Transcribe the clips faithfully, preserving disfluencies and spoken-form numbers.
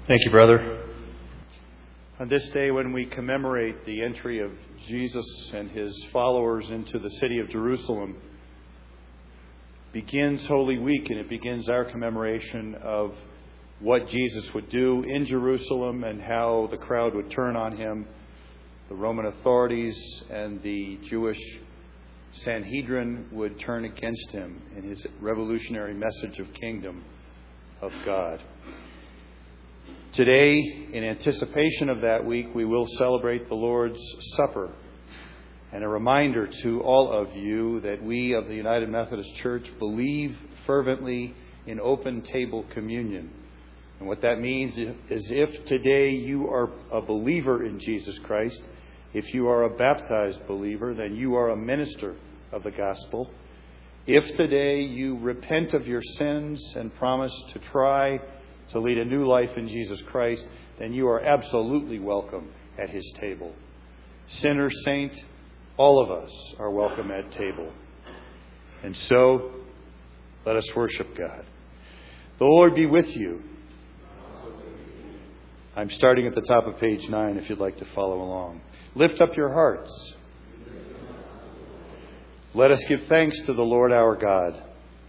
Thank you, brother. On this day when we commemorate the entry of Jesus and his followers into the city of Jerusalem, begins Holy Week, and it begins our commemoration of what Jesus would do in Jerusalem and how the crowd would turn on him, the Roman authorities and the Jewish Sanhedrin would turn against him in his revolutionary message of kingdom of God. Today, in anticipation of that week, we will celebrate the Lord's Supper. And a reminder to all of you that we of the United Methodist Church believe fervently in open table communion. And what that means is if today you are a believer in Jesus Christ, if you are a baptized believer, then you are a minister of the gospel. If today you repent of your sins and promise to try to lead a new life in Jesus Christ, then you are absolutely welcome at his table. Sinner, saint, all of us are welcome at table. And so, let us worship God. The Lord be with you. I'm starting at the top of page nine if you'd like to follow along. Lift up your hearts. Let us give thanks to the Lord our God.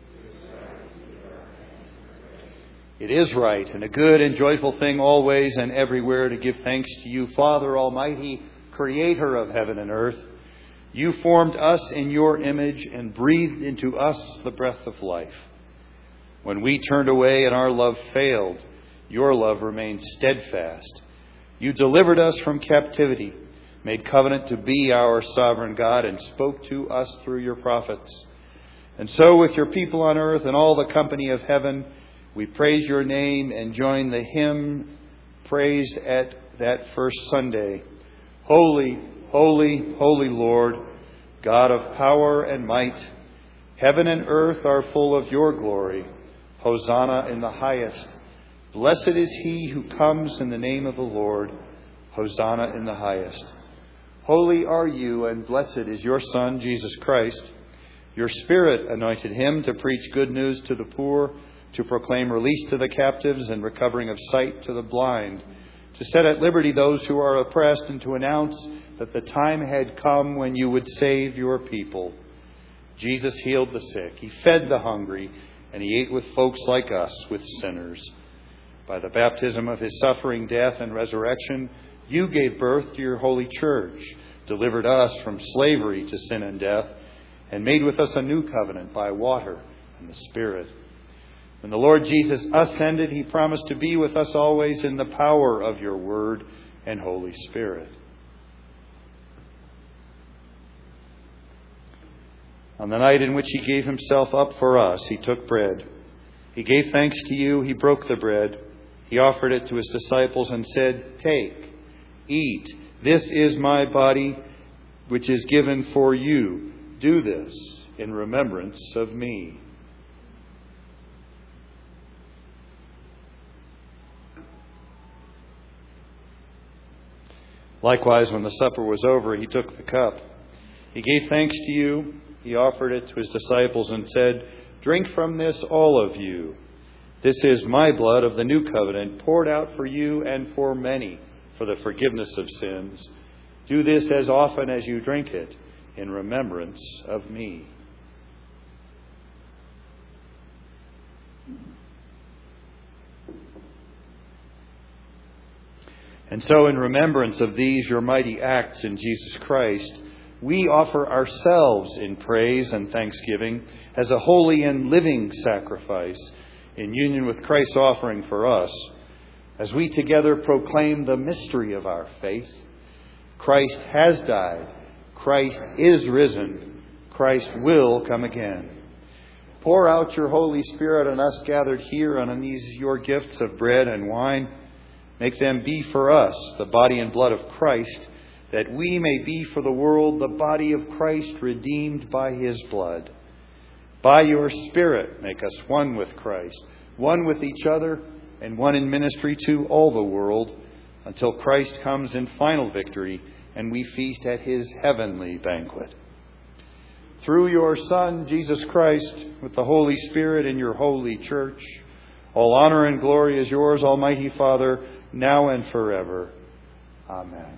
It is right and a good and joyful thing always and everywhere to give thanks to you, Father Almighty, Creator of heaven and earth. You formed us in your image and breathed into us the breath of life. When we turned away and our love failed, your love remained steadfast. You delivered us from captivity, made covenant to be our sovereign God, and spoke to us through your prophets. And so with your people on earth and all the company of heaven, we praise your name and join the hymn praised at that first Sunday. Holy, holy, holy Lord, God of power and might, heaven and earth are full of your glory. Hosanna in the highest. Blessed is he who comes in the name of the Lord. Hosanna in the highest. Holy are you, and blessed is your Son, Jesus Christ. Your Spirit anointed him to preach good news to the poor, to proclaim release to the captives and recovering of sight to the blind, to set at liberty those who are oppressed, and to announce that the time had come when you would save your people. Jesus healed the sick, he fed the hungry, and he ate with folks like us, with sinners. By the baptism of his suffering, death, and resurrection, you gave birth to your holy church, delivered us from slavery to sin and death, and made with us a new covenant by water and the Spirit. When the Lord Jesus ascended, he promised to be with us always in the power of your word and Holy Spirit. On the night in which he gave himself up for us, he took bread. He gave thanks to you. He broke the bread. He offered it to his disciples and said, "Take, eat. This is my body, which is given for you. Do this in remembrance of me." Likewise, when the supper was over, he took the cup. He gave thanks to you. He offered it to his disciples and said, "Drink from this, all of you. This is my blood of the new covenant, poured out for you and for many for the forgiveness of sins. Do this as often as you drink it in remembrance of me." And so in remembrance of these, your mighty acts in Jesus Christ, we offer ourselves in praise and thanksgiving as a holy and living sacrifice in union with Christ's offering for us, as we together proclaim the mystery of our faith. Christ has died. Christ is risen. Christ will come again. Pour out your Holy Spirit on us gathered here and on these your gifts of bread and wine. Make them be for us the body and blood of Christ, that we may be for the world the body of Christ, redeemed by his blood. By your Spirit, make us one with Christ, one with each other, and one in ministry to all the world, until Christ comes in final victory and we feast at his heavenly banquet. Through your Son, Jesus Christ, with the Holy Spirit in your holy church, All honor and glory is yours, Almighty Father, now and forever. Amen.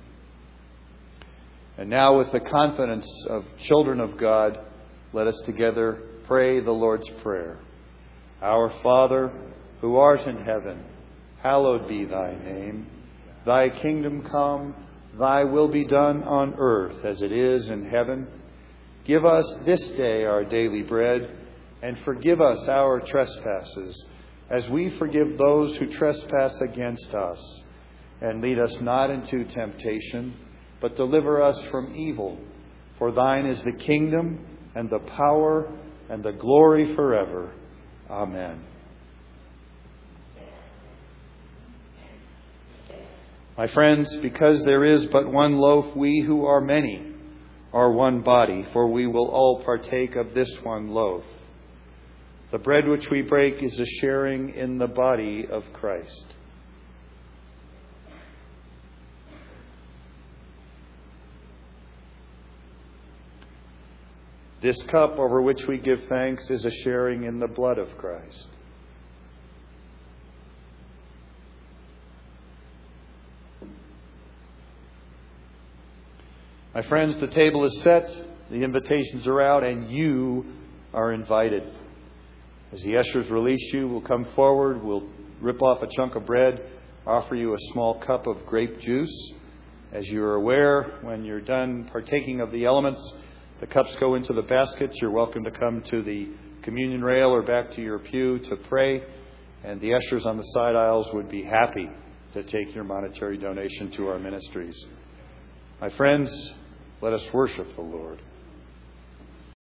And now, with the confidence of children of God, let us together pray the Lord's Prayer. Our Father, who art in heaven, hallowed be thy name. Thy kingdom come, thy will be done on earth as it is in heaven. Give us this day our daily bread, and forgive us our trespasses, as we forgive those who trespass against us. And lead us not into temptation, but deliver us from evil. For thine is the kingdom, and the power, and the glory forever. Amen. My friends, because there is but one loaf, we who are many are one body, for we will all partake of this one loaf. The bread which we break is a sharing in the body of Christ. This cup over which we give thanks is a sharing in the blood of Christ. My friends, the table is set, the invitations are out, and you are invited. As the ushers release you, we'll come forward, we'll rip off a chunk of bread, offer you a small cup of grape juice. As you're aware, when you're done partaking of the elements, the cups go into the baskets. You're welcome to come to the communion rail or back to your pew to pray, and the ushers on the side aisles would be happy to take your monetary donation to our ministries. My friends, let us worship the Lord.